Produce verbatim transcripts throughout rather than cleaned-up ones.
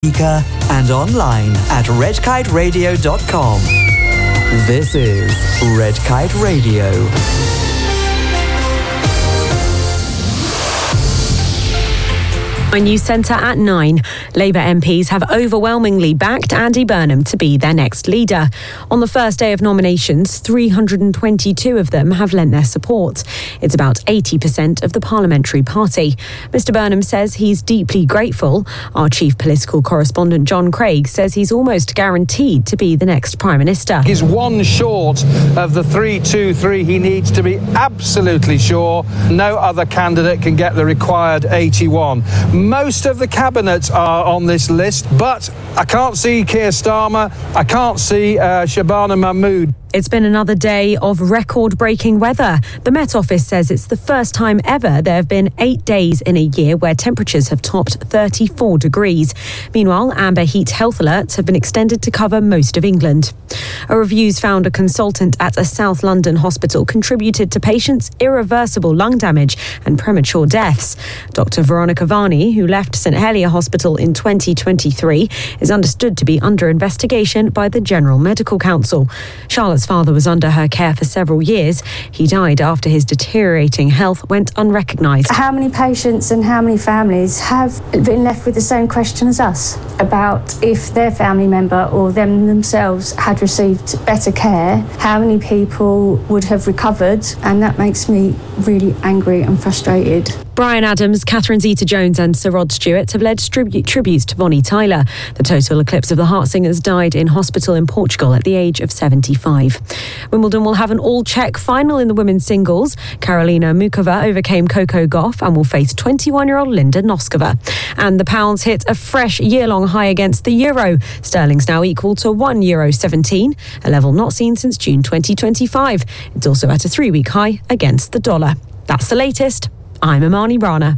and online at red kite radio dot com. This is Red Kite Radio. News Centre at nine. Labour M Ps have overwhelmingly backed Andy Burnham to be their next leader. On the first day of nominations, three hundred twenty-two of them have lent their support. It's about eighty percent of the parliamentary party. Mister Burnham says he's deeply grateful. Our chief political correspondent John Craig says he's almost guaranteed to be the next Prime Minister. He's one short of the three two three he needs to be absolutely sure. No other candidate can get the required eighty-one. Most of the cabinets are on this list, but I can't see Keir Starmer, I can't see uh, Shabana Mahmood. It's been another day of record-breaking weather. The Met Office says it's the first time ever there have been eight days in a year where temperatures have topped thirty-four degrees. Meanwhile, amber heat health alerts have been extended to cover most of England. A review's found a consultant at a South London hospital contributed to patients' irreversible lung damage and premature deaths. Doctor Veronica Varney, who left St Helier Hospital in twenty twenty-three, is understood to be under investigation by the General Medical Council. Charlotte's father was under her care for several years. He died after his deteriorating health went unrecognised. How many patients and how many families have been left with the same question as us about if their family member or them themselves had received better care, how many people would have recovered? And that makes me really angry and frustrated. Bryan Adams, Catherine Zeta-Jones and Sir Rod Stewart have led tribu- tributes to Bonnie Tyler. The Total Eclipse of the Heart singers died in hospital in Portugal at the age of seventy-five. Wimbledon will have an all-Czech final in the women's singles. Karolina Mukova overcame Coco Gauff and will face twenty-one-year-old Linda Noskova. And the pounds hit a fresh year-long high against the euro. Sterling's now equal to one euro seventeen, a level not seen since June twenty twenty-five. It's also at a three-week high against the dollar. That's the latest. I'm Imani Rana.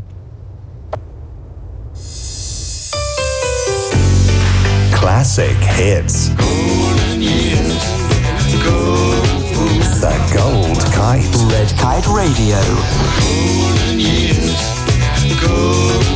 Classic hits. Golden years, gold. The Gold Kite. Red Kite Radio. Golden years, gold.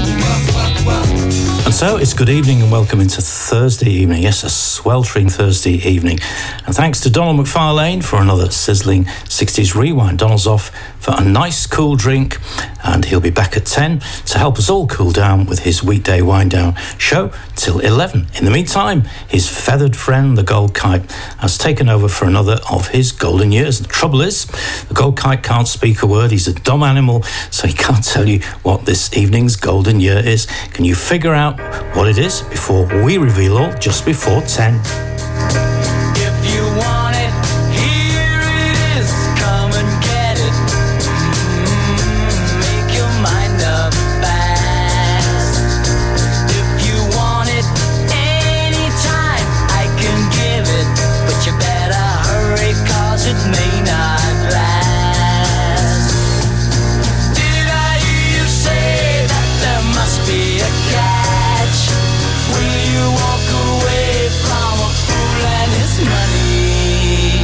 And so it's good evening and welcome into Thursday evening. Yes, a sweltering Thursday evening. And thanks to Donald McFarlane for another sizzling sixties rewind. Donald's off for a nice cool drink and he'll be back at ten to help us all cool down with his weekday wind down show till eleven. In the meantime, his feathered friend, the Gold Kite, has taken over for another of his golden years. The trouble is, the Gold Kite can't speak a word. He's a dumb animal, so he can't tell you what this evening's golden year is. Can you figure out what it is before we reveal all just before ten? If you want it, here it is. Come and get it. Mm, make your mind up fast. If you want it anytime, I can give it. But you better hurry, cause it may not last. Did I hear you say that there must be a catch? Will you walk away from a fool and his money?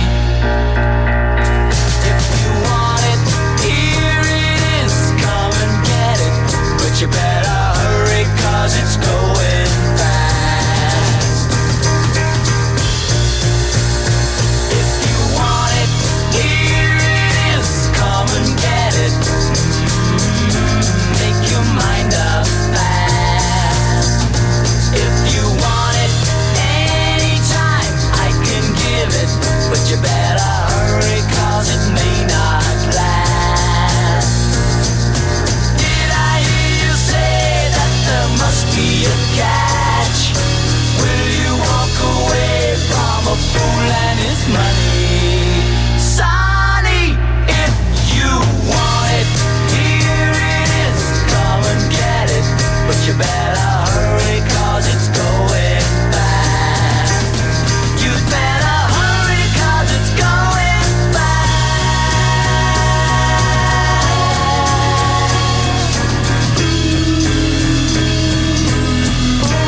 If you want it, here it is. Come and get it. But you better hurry, cause it's going fast. If you want it, here it is. Come and get it. Mm, make your mind up fast. If you want it anytime, I can give it. But you better hurry, cause it may not last. Did I hear you say that there must be a catch? Will you walk away from a fool and his money? Sonny, if you want it, here it is. Come and get it. But you better hurry, cause it's going fast. You better hurry, cause it's going fast.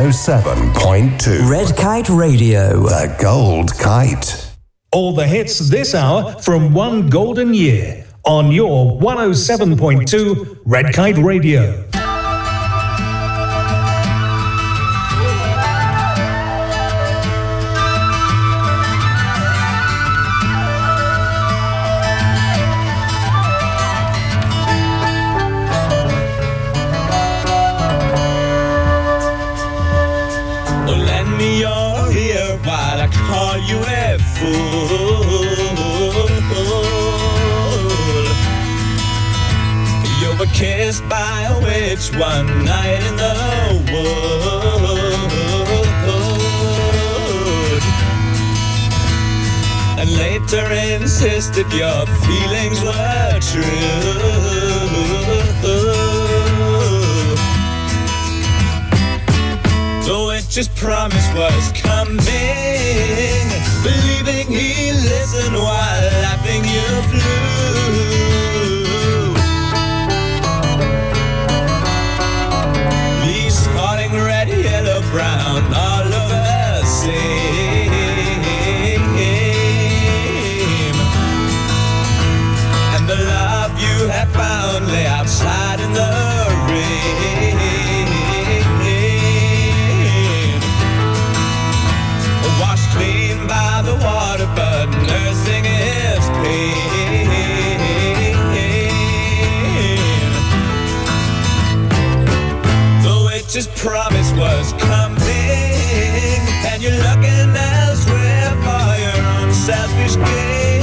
oh seven point two. Red Kite Radio. The Gold Kite. All the hits this hour from one golden year on your one oh seven point two Red Kite Radio. Kissed by a witch one night in the wood, and later insisted your feelings were true. The witch's promise was coming, believing he listened while laughing you flew. Red, yellow, brown, all over the same. And the love you have found lay outside in the rain, washed clean by the water, but nursing its pain. His promise was coming, and you're looking elsewhere for your own selfish gain.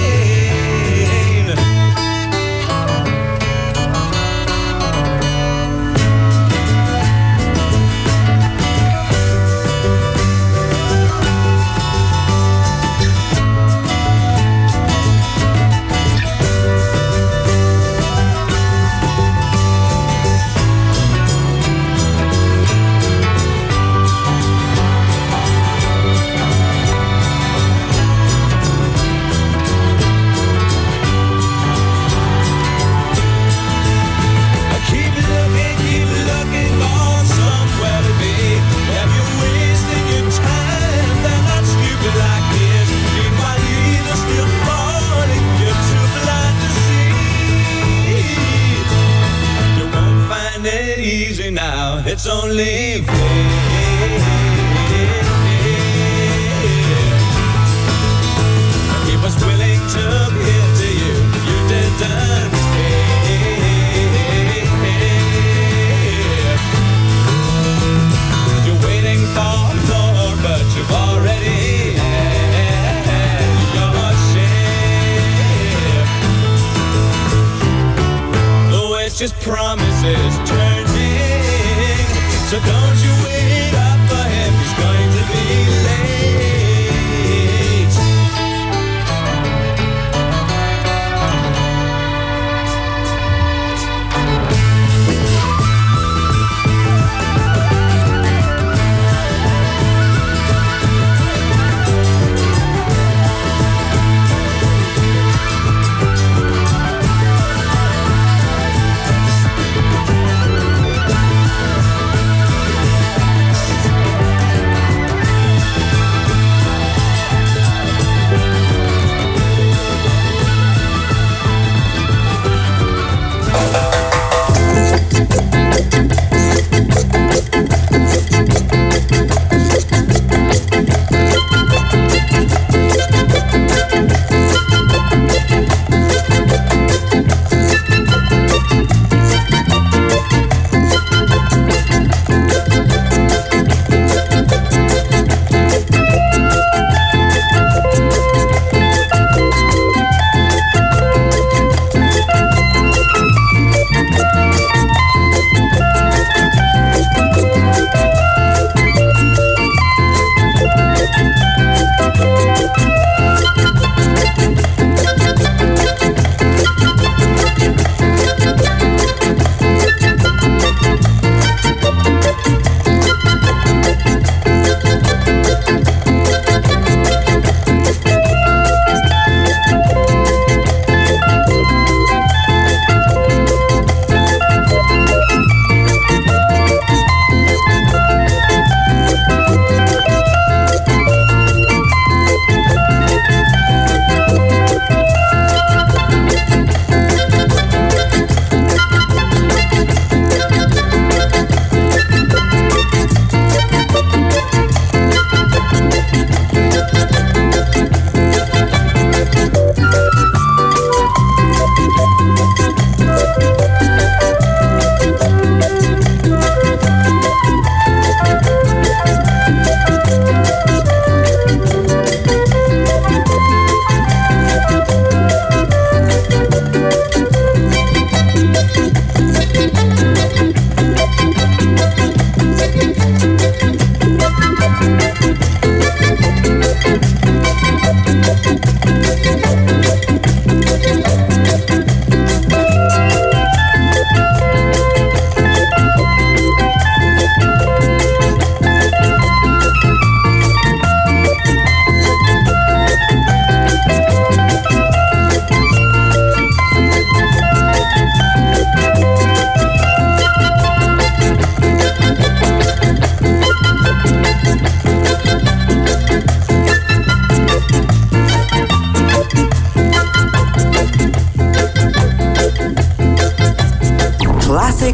It's only fair. He was willing to give to you, you didn't stay. You're waiting for more, but you've already had your share. The witch's promises turning. So don't you wait up for him, he's going to be late.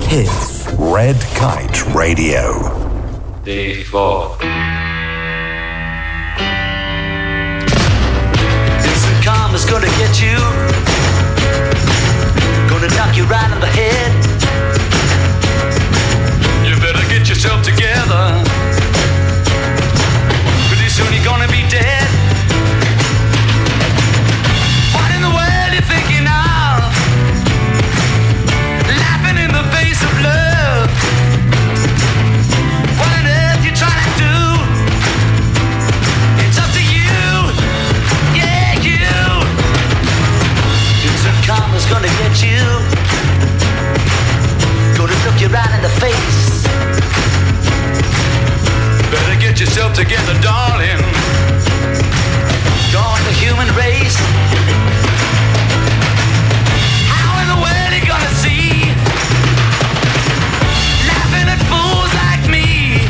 hits. Red Kite Radio. D four. Instant karma's gonna get you. Gonna knock you right on the head. You better get yourself together. Pretty soon you're gonna be dead. What in the world you thinking of? Laughing in the face of love. What on earth you trying to do? It's up to you. Yeah, you. Instant karma's gonna get you. Gonna look you right in the face. Better get yourself together, darling. Join the human race. How in the world you gonna see? Laughing at fools like me.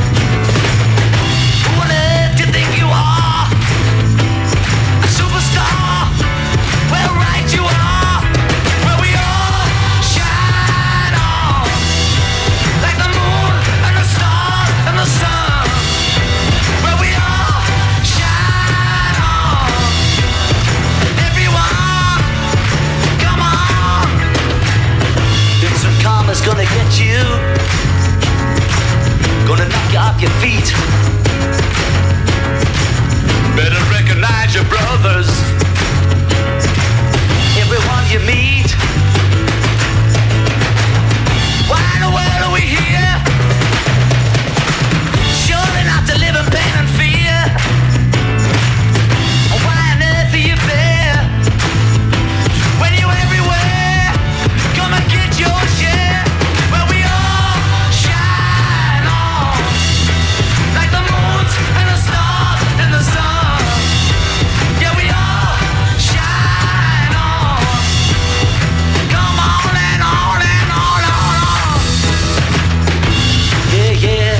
Who on earth do you think you are? A superstar? Well, right you are. Well, we all shine on like the moon and the stars and the sun. Well, we all shine on. Everyone, come on. Instant karma's gonna get you. Gonna knock you off your feet. Better recognize your brothers. Everyone you meet. Why in the world are we here? Surely not to live in pain and fear. Why on earth are you there? When you're everywhere, come and get your share. Well, we all shine on like the moons and the stars and the sun. Yeah, we all shine on. Come on and on and on and on. Yeah, yeah.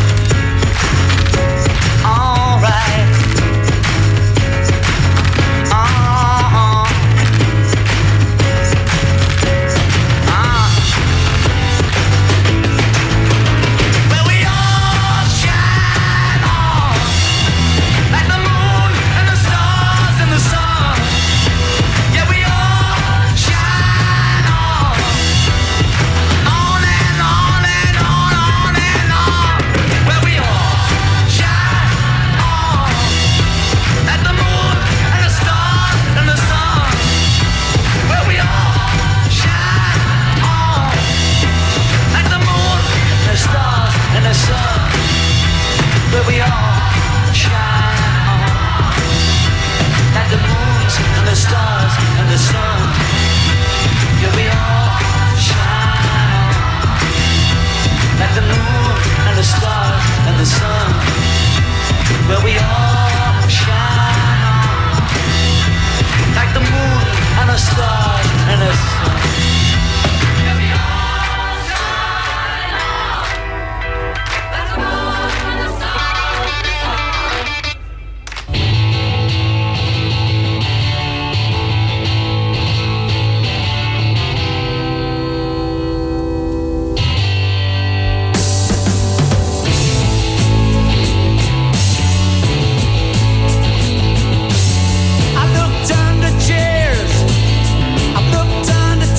All right. Uh-huh. Uh. Well, we all shine on like the moon and the stars and the sun. Yeah, we all shine on. On and on and on, on and on. Well, we all shine on like the moon and the stars and the sun. Well, we all shine on like the moon and the stars and the sun. Well, we all shine on like the moons and the stars and the sun. Yeah, we all shine on like the moon and the stars and the sun. Well, we all shine on like the moon and the stars and the sun. Yeah, we all shine on like the moon and the stars and the sun. I looked under chairs, I looked under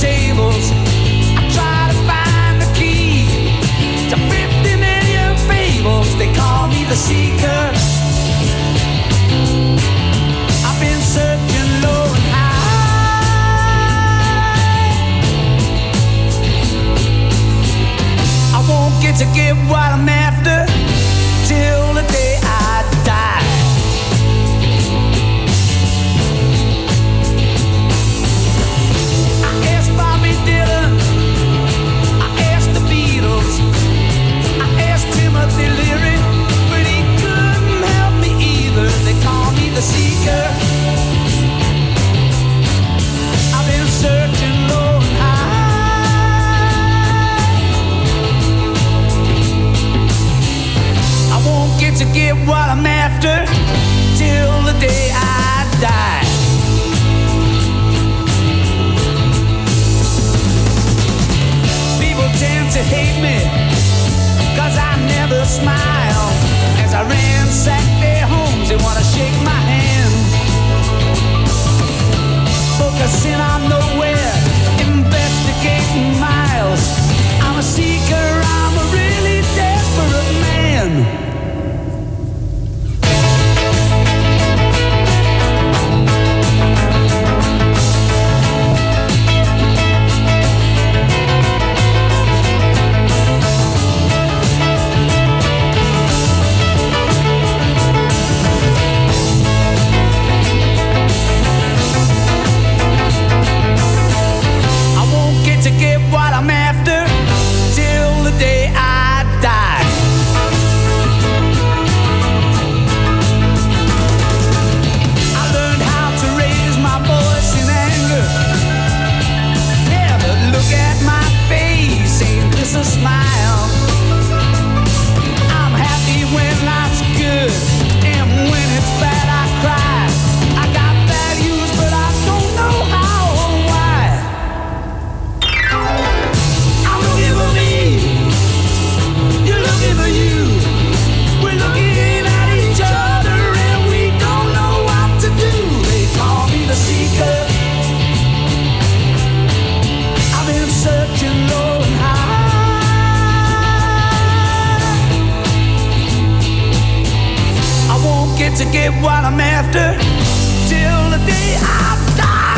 a sin I'm nowhere, investigating miles. I'm a seeker, I'm a really desperate man. To get what I'm after till the day I die. I learned how to raise my voice in anger. Never look at my face, ain't this a smile? I'm happy when life's good, and when it's bad I cry. I got values, but I don't know how or why. I'm looking for me, you're looking for you. We're looking at each other and we don't know what to do. They call me the seeker. I've been searching low and high. I won't get to get what I'm after till the day I die.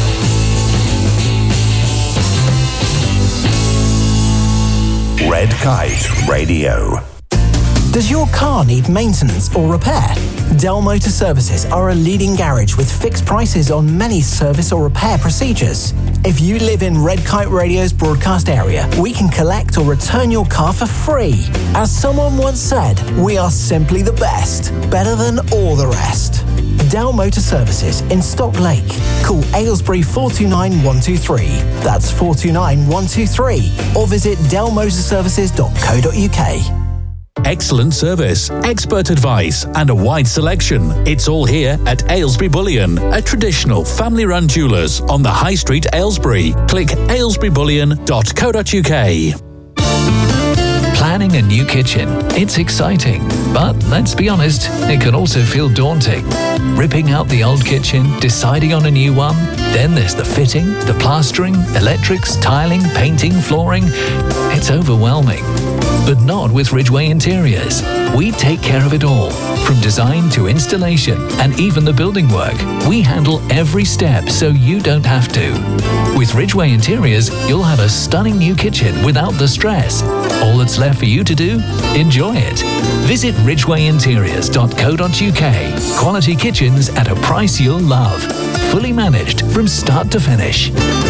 Red Kite Radio. Does your car need maintenance or repair? Del Motor Services are a leading garage with fixed prices on many service or repair procedures. If you live in Red Kite Radio's broadcast area, we can collect or return your car for free. As someone once said, we are simply the best, better than all the rest. Del Motor Services in Stock Lake. Call Aylesbury four two nine one two three. That's four two nine one two three. Or visit del motor services dot co dot uk. Excellent service, expert advice, and a wide selection. It's all here at Aylesbury Bullion, a traditional family-run jewellers on the High Street, Aylesbury. Click aylesbury bullion dot co dot uk. Planning a new kitchen. It's exciting, but let's be honest, it can also feel daunting. Ripping out the old kitchen, deciding on a new one, then there's the fitting, the plastering, electrics, tiling, painting, flooring. It's overwhelming. But not with Ridgeway Interiors. We take care of it all, from design to installation and even the building work. We handle every step so you don't have to. With Ridgeway Interiors, you'll have a stunning new kitchen without the stress. All that's left for you to do? Enjoy it. Visit ridgeway interiors dot co dot uk. Quality kitchens at a price you'll love. Fully managed from start to finish.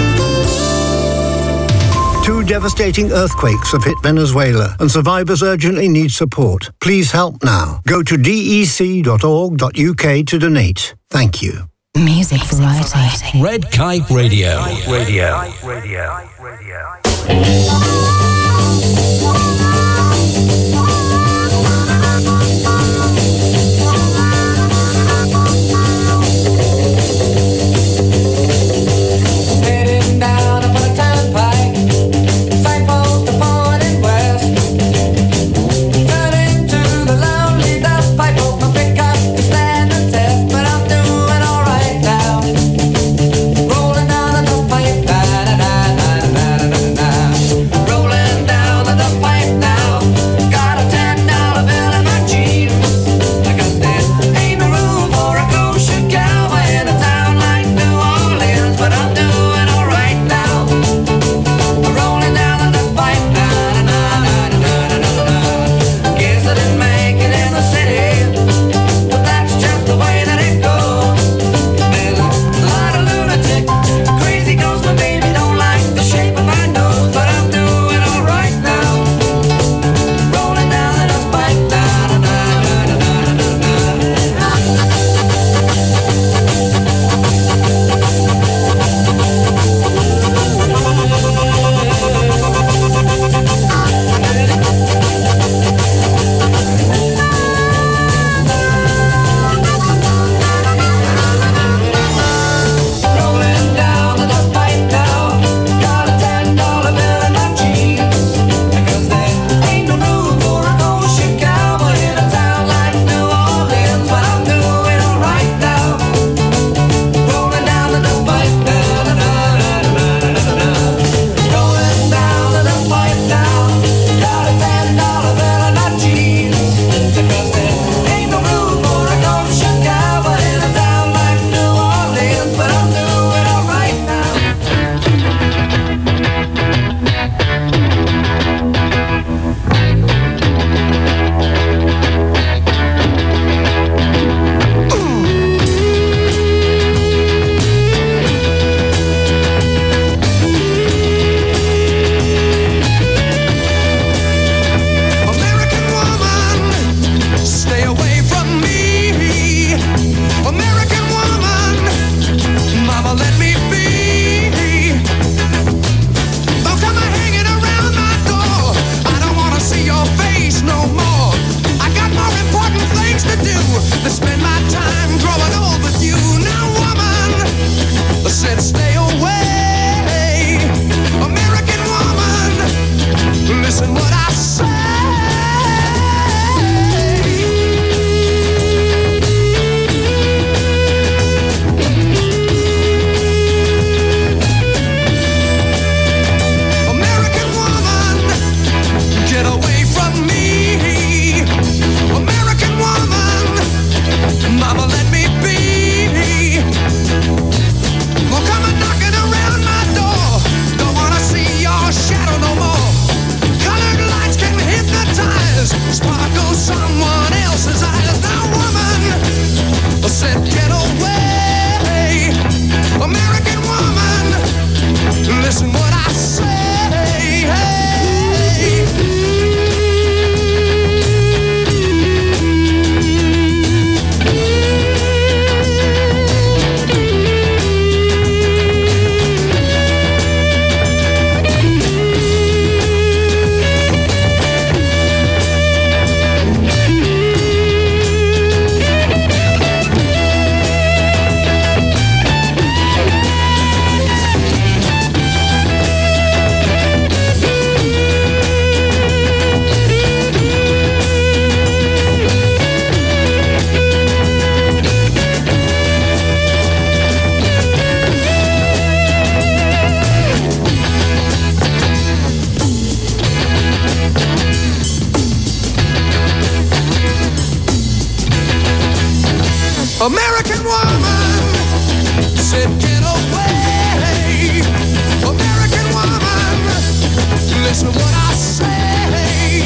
Two devastating earthquakes have hit Venezuela and survivors urgently need support. Please help now. Go to d e c dot org dot u k to donate. Thank you. Music variety. Red Kite Radio. Radio. Radio. Heading down upon a turnpike, signpost to pointing west. Turning to the lonely dust pipe, hope my pickup can stand the test. But I'm doing alright now. Rolling down the dust pipe, da da da da da da da da. said, stay away. American woman, listen what I say. American woman, get away from me. American woman, mama, let me be. Well, come and knocking around my door. Don't wanna see your shadow no more. Colored lights can hypnotize, sparkle someone else's eyes. Now, woman, I said get away. American woman, listen what I say. American woman said get away. American woman, listen what I say.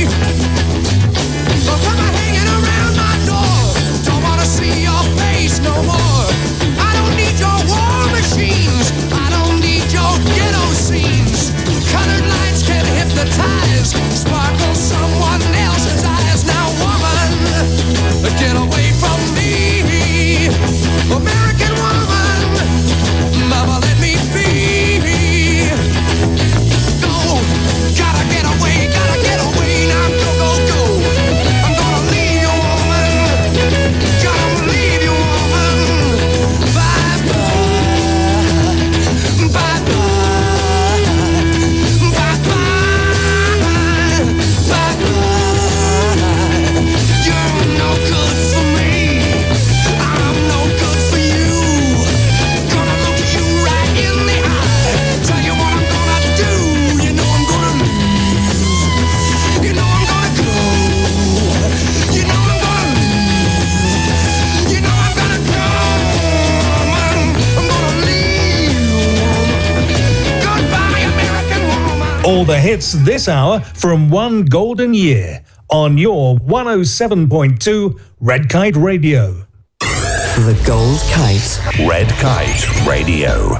Don't come hanging around my door. Don't wanna see your face no more. I don't need your war machines. I don't need your ghetto scenes. Colored lights can hypnotize, sparkle someone else's eyes. Now, woman, get away from me. American woman, mama, let me be. Go, gotta get away, gotta get away. Now go, go, go. I'm gonna leave you, woman. Gonna leave you, woman. Bye bye, bye bye, bye bye, bye bye. You're no good for me. I'm no good for you. Gonna look you right in the eye. Tell you what I'm gonna do. You know I'm gonna leave. You know I'm gonna go. You know I'm gonna leave. You know I'm gonna go. I'm, I'm gonna leave. Goodbye, American woman. All the hits this hour from One Golden Year on your one oh seven point two Red Kite Radio. The Gold Kite. Red Kite Radio.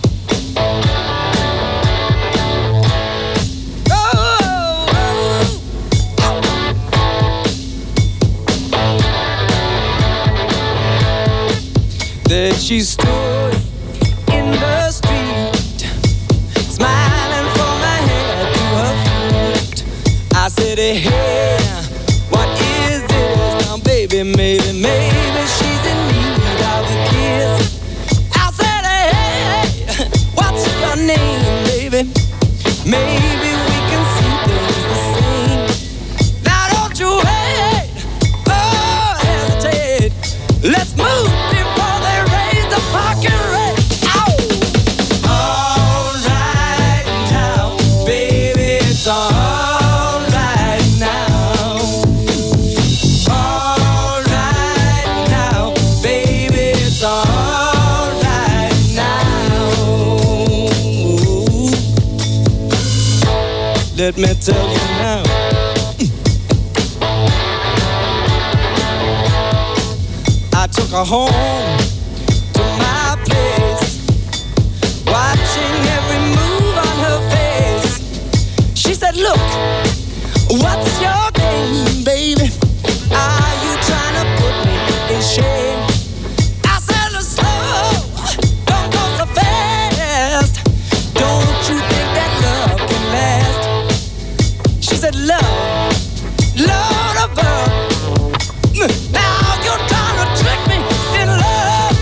That she stood in the street, smiling from her head to her feet. I said, hey, what is this now, baby? Maybe, maybe she's in need of a kiss. I said, hey, what's your name, baby? Maybe we can see things the same. Now don't you hate, oh, hesitate. Let's move before they raise the parking rate. Ow! All right now, baby, it's all right now. All right now, baby, it's all right now. Let me tell you now. I took her home to my place, watching every move on her face. She said, look, what's your game, baby? Are you trying to put me in shame? I said, look, slow, don't go so fast. Don't you think that love can last? She said, love, Lord above. Now you're trying to trick me in love.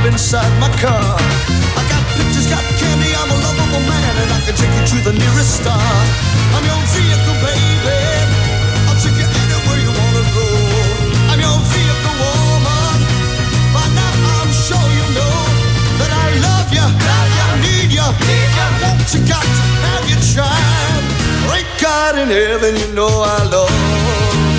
inside my car. I got pictures, got candy, I'm a lovable man, and I can take you to the nearest star. I'm your vehicle, baby. I'll take you anywhere you wanna go. I'm your vehicle, woman. By now I'm sure you know that I love you, I need you, I want you, got to have your child. Great God in heaven, you know I love you.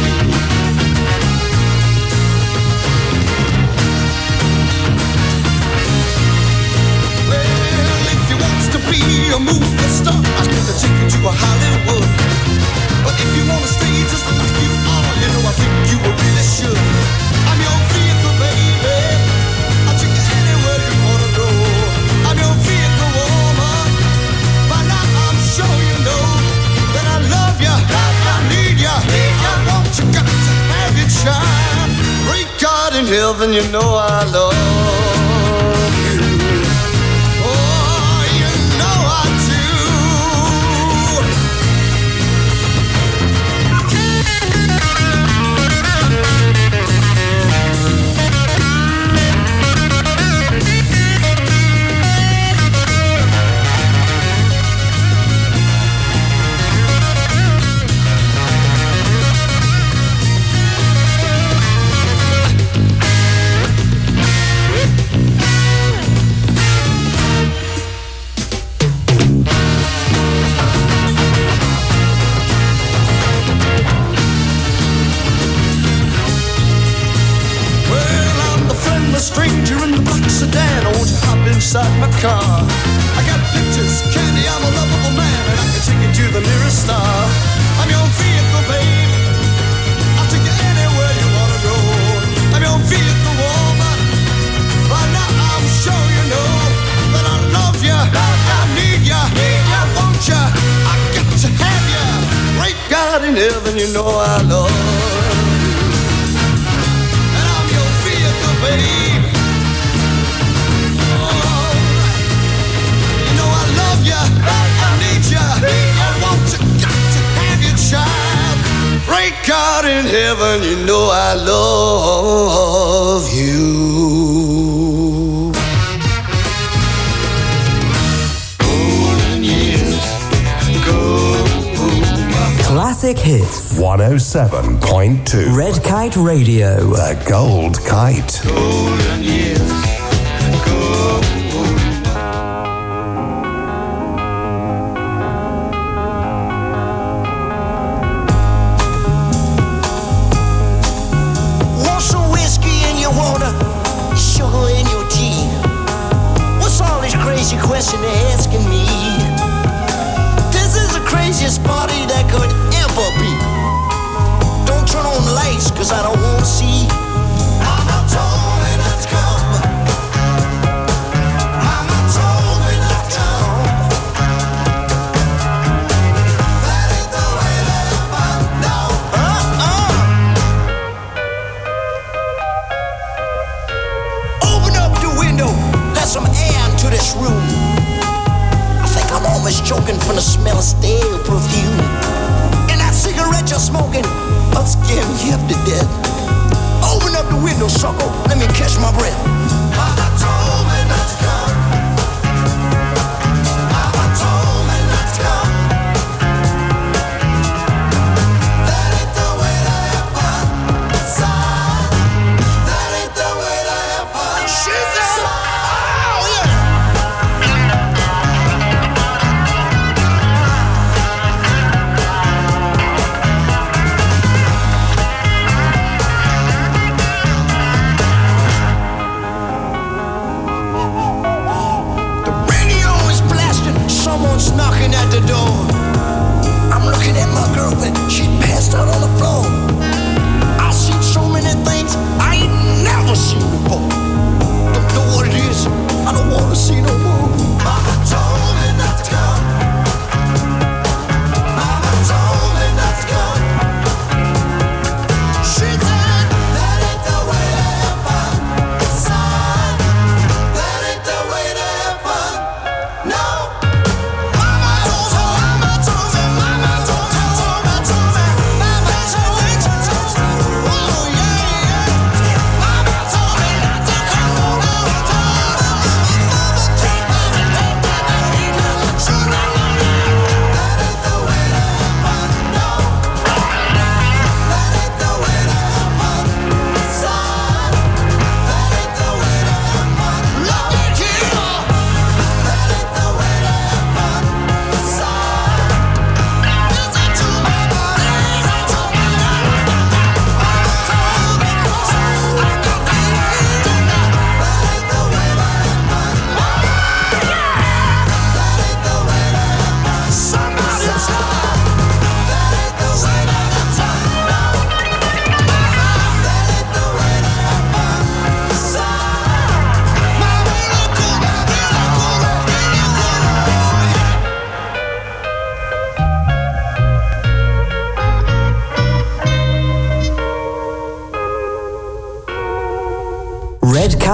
Well, if you want to be a movie star, I can take you to a Hollywood. But if you want to stay just like you are, you know I think you really should. I'm your vehicle, baby. I'll take you anywhere you wanna go. I'm your vehicle, woman. By now I'm sure you know that I love you, I need you, I want you, got to have your child. Great God in heaven, you know I love you. Oh, you know I do. Stranger in the black sedan, won't you hop inside my car? I got pictures, candy, I'm a lovable man, and I can take you to the nearest star. I'm your vehicle, babe. I'll take you anywhere you wanna go. I'm your vehicle, woman. By now I'm sure you know that I love you, I need you, I want you, I got to have you. Great God in heaven, you know I love you. And I'm your vehicle, babe. Great God in heaven, you know I love you. Golden years go. Classic hits. one oh seven point two. Red Kite Radio. The Gold Kite. Golden years go. Question they're asking me. This is the craziest party that could ever be. Don't turn on the lights, cause I don't want to see. I'm not told me not to come. I'm not told me not to come. That ain't the way that I know. Uh-uh. Open up the window, let some air into this room. I'm almost choking from the smell of stale perfume. And that cigarette you're smoking, I'll scare me half to death. Open up the window, sucker, let me catch my breath. Mama told me not to come. Mama told me not to come. That ain't the way to have fun, son. That ain't the way to have fun. She said, oh yeah.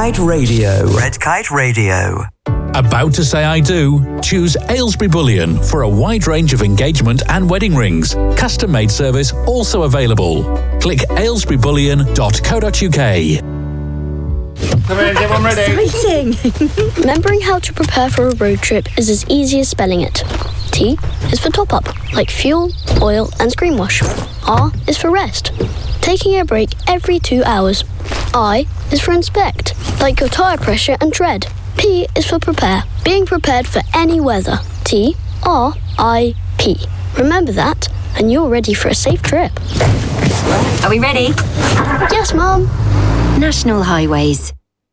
Kite Radio. Red Kite Radio. About to say I do? Choose Aylesbury Bullion for a wide range of engagement and wedding rings. Custom-made service also available. Click aylesbury bullion dot co dot uk. Come in, everyone ready? Exciting! Remembering how to prepare for a road trip is as easy as spelling it. T is for top up, like fuel, oil, and screen wash. R is for rest, taking a break every two hours. I is for inspect, like your tyre pressure and tread. P is for prepare, being prepared for any weather. T R I P. Remember that, and you're ready for a safe trip. Are we ready? Yes, Mum. National Highways.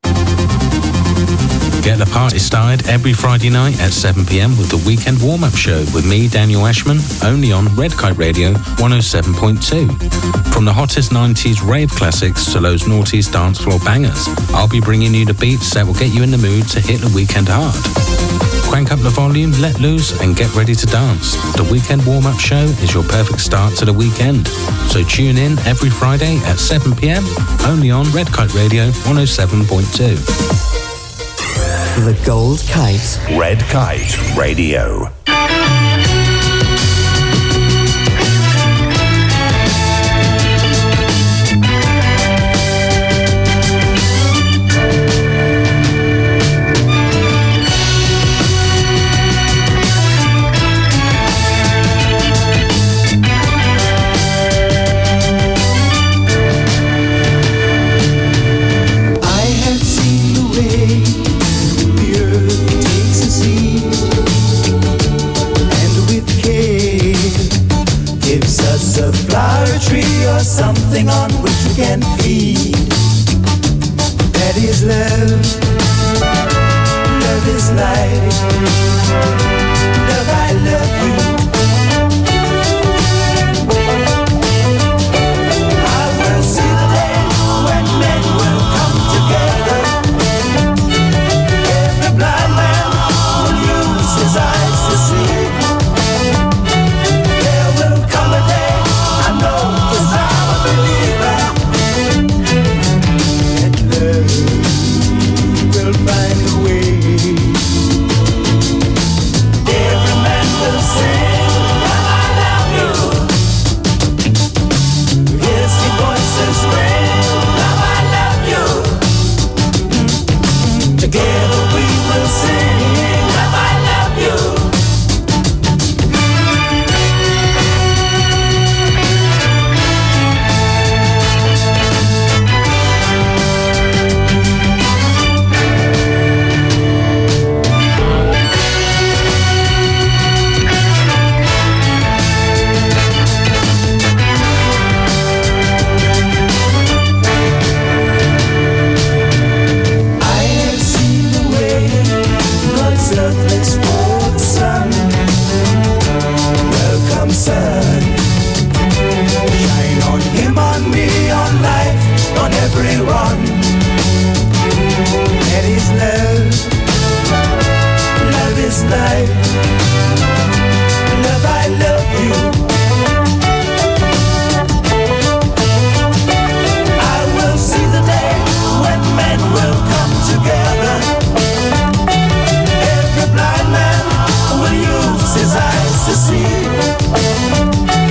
Get the party started every Friday night at seven p m with the Weekend Warm-Up Show with me, Daniel Ashman, only on Red Kite Radio one oh seven point two. From the hottest nineties rave classics to those noughties dance floor bangers, I'll be bringing you the beats that will get you in the mood to hit the weekend hard. Crank up the volume, let loose, and get ready to dance. The Weekend Warm-Up Show is your perfect start to the weekend. So tune in every Friday at seven p m, only on Red Kite Radio one oh seven point two. The Gold Kite. Red Kite Radio. Something on which we can feed. That is love. Love is life. Love, I love you. I will see the day when men will come together. Every blind man will use his eyes to see. There will come a day, I know, 'cause I believer that love will find a way. Every man will sing, I love you. Yes, the voices ring, love, I love you. Together we will sing, love, I love you. His eyes to see.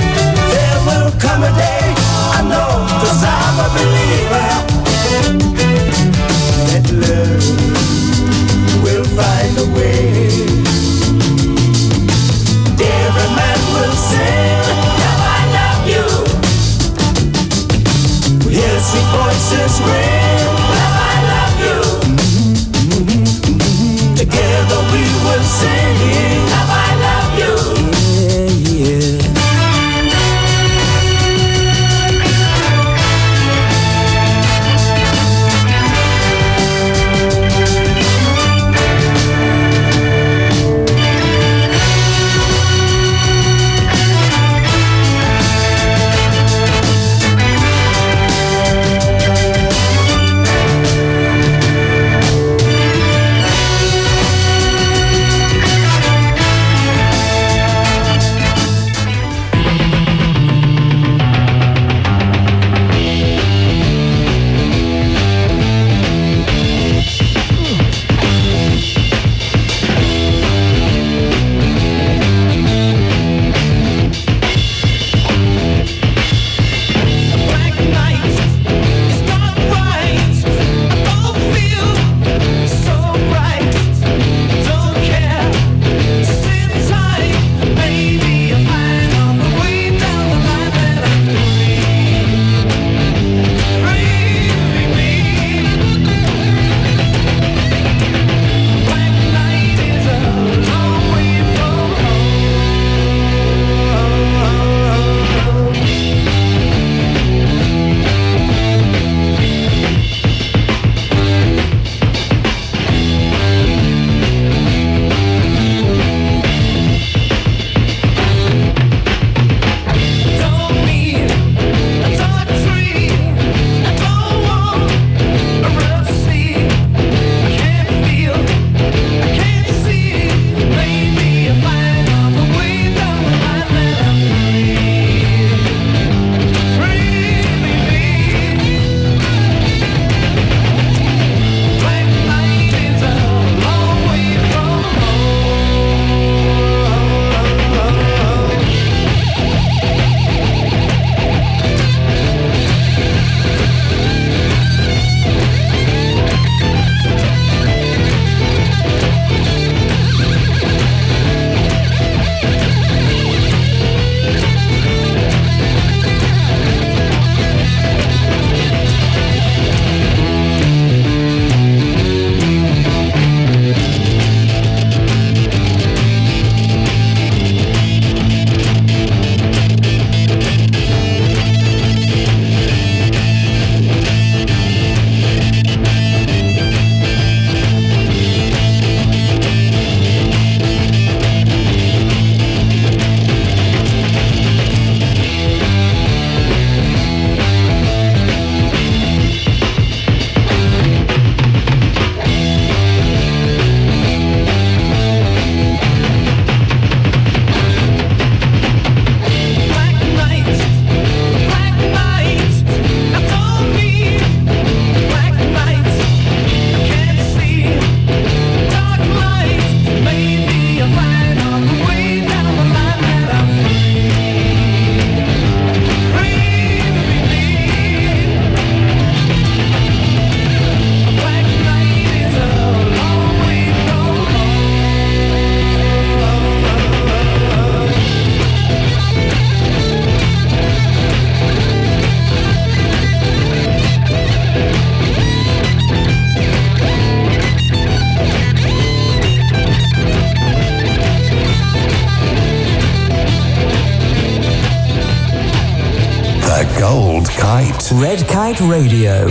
Red Kite. Red Kite Radio.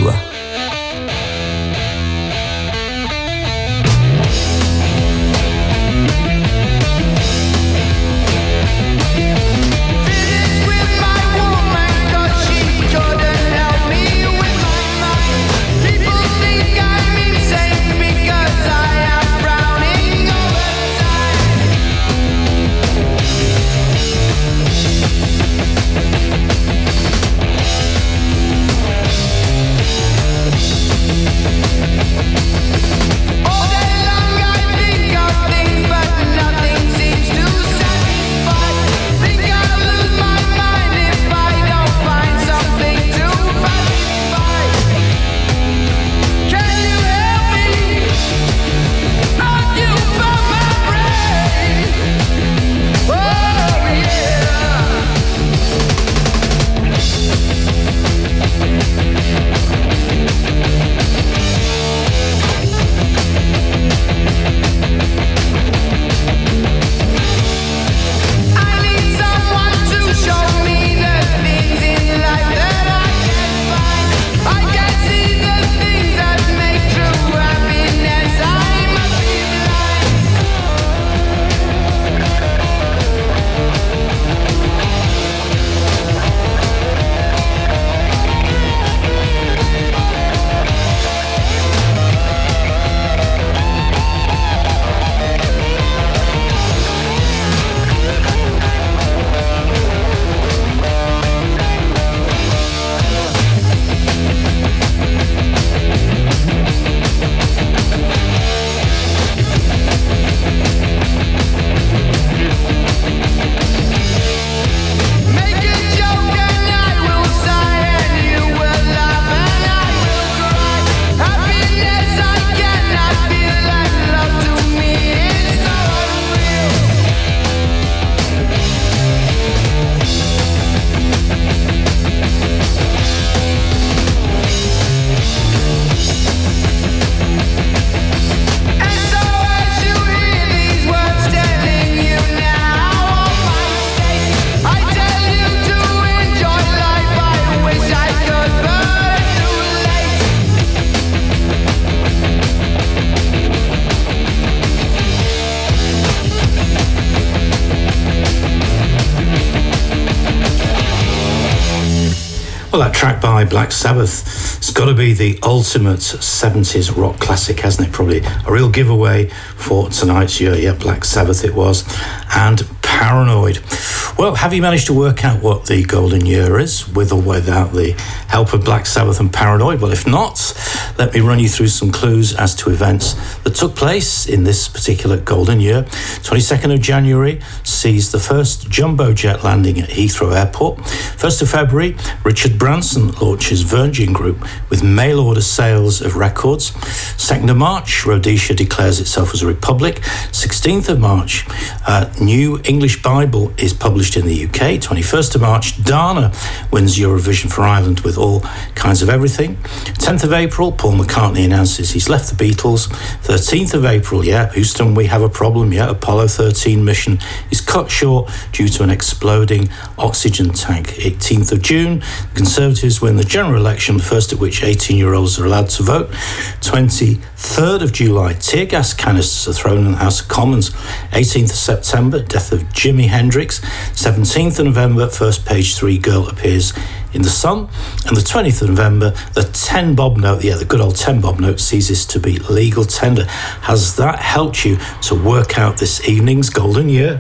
Well, that track by Black Sabbath, it's got to be the ultimate seventies rock classic, hasn't it? Probably a real giveaway for tonight's year. Yeah, Black Sabbath it was. And Paranoid. Well, have you managed to work out what the golden year is, with or without the help of Black Sabbath and Paranoid? Well, if not, let me run you through some clues as to events that took place in this particular golden year. twenty-second of January sees the first jumbo jet landing at Heathrow Airport. first of February, Richard Branson launches Virgin Group with mail order sales of records. second of March, Rhodesia declares itself as a republic. sixteenth of March, uh, New English Bible is published in the U K. twenty-first of March, Dana wins Eurovision for Ireland with All Kinds of Everything. tenth of April, Paul McCartney announces he's left the Beatles. thirteenth of April, yeah, Houston, we have a problem. Yeah, Apollo thirteen mission is cut short due to an exploding oxygen tank. eighteenth of June, the Conservatives win the general election, the first at which eighteen-year-olds are allowed to vote. twenty-third of July, tear gas canisters are thrown in the House of Commons. eighteenth of September, death of Jimi Hendrix. seventeenth of November, first page three girl appears in the Sun. And the twentieth of November, the ten bob note, yeah, the good old ten bob note ceases to be legal tender. Has that helped you to work out this evening's golden year?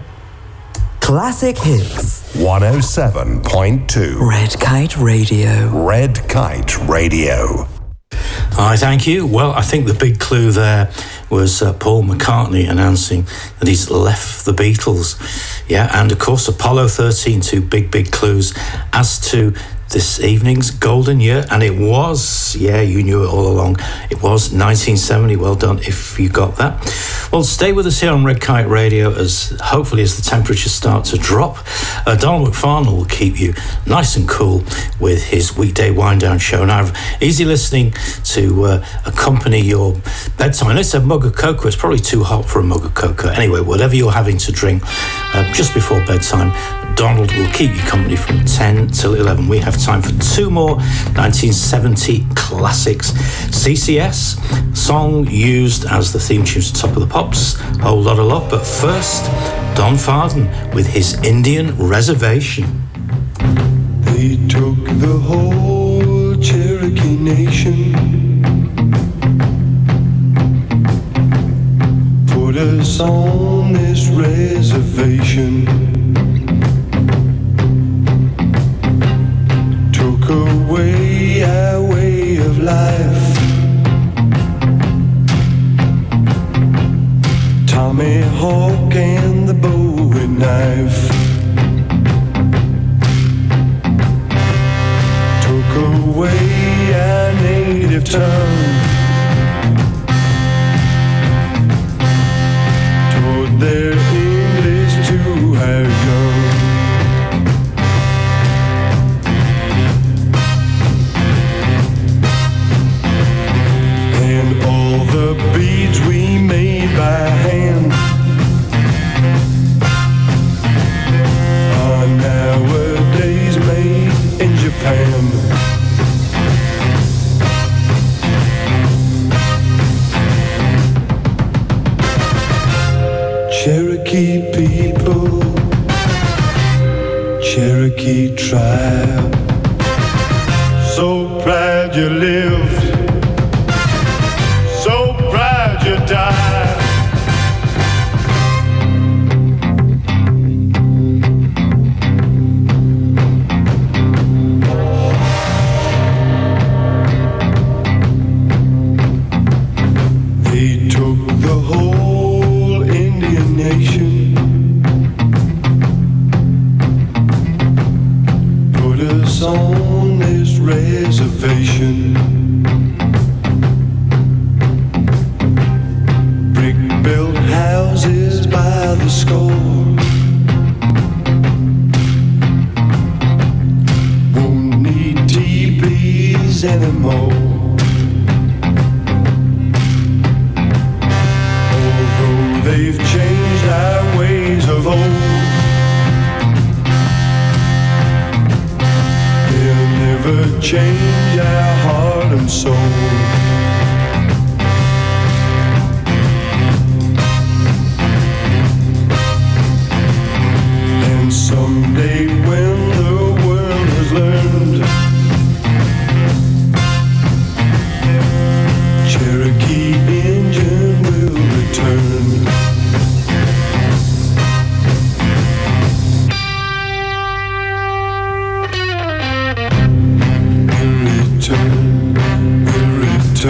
Classic Hits. one oh seven point two. Red Kite Radio. Red Kite Radio. Hi, thank you. Well, I think the big clue there was uh, Paul McCartney announcing that he's left the Beatles. Yeah, and of course Apollo thirteen, two big, big clues as to this evening's golden year. And it was, yeah, you knew it all along, it was nineteen seventy. Well done if you got that. Well, stay with us here on Red Kite Radio as hopefully as the temperatures start to drop, uh, Donald McFarlane will keep you nice and cool with his weekday wind down show. Now, easy listening to uh, accompany your bedtime. Let's have a mug of cocoa. It's probably too hot for a mug of cocoa. Anyway, whatever you're having to drink uh, just before bedtime, Donald will keep you company from ten till eleven. We have time for two more nineteen seventy classics. C C S, song used as the theme tune to Top of the Pops, Whole Lot of Love. But first, Don Farden with his Indian Reservation. They took the whole Cherokee Nation, put us on this reservation, took away our way of life. Tommy Hawk and the Bowie knife took away our native tongue, taught their English to our young. And all the beads we made by hand are nowadays made in Japan. Cherokee people, Cherokee tribe, so proud you lived, so proud you died. They took the whole Indian nation, put us on this reservation, brick-built houses by the score, won't need teepees anymore. Although they've changed our ways of old, they'll never change our heart and soul. And someday when the world has learned, Cherokee Indian will return. Will return, will return.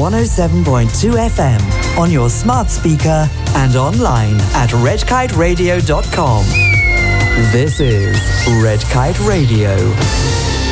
one oh seven point two F M on your smart speaker and online at red kite radio dot com. This is Red Kite Radio.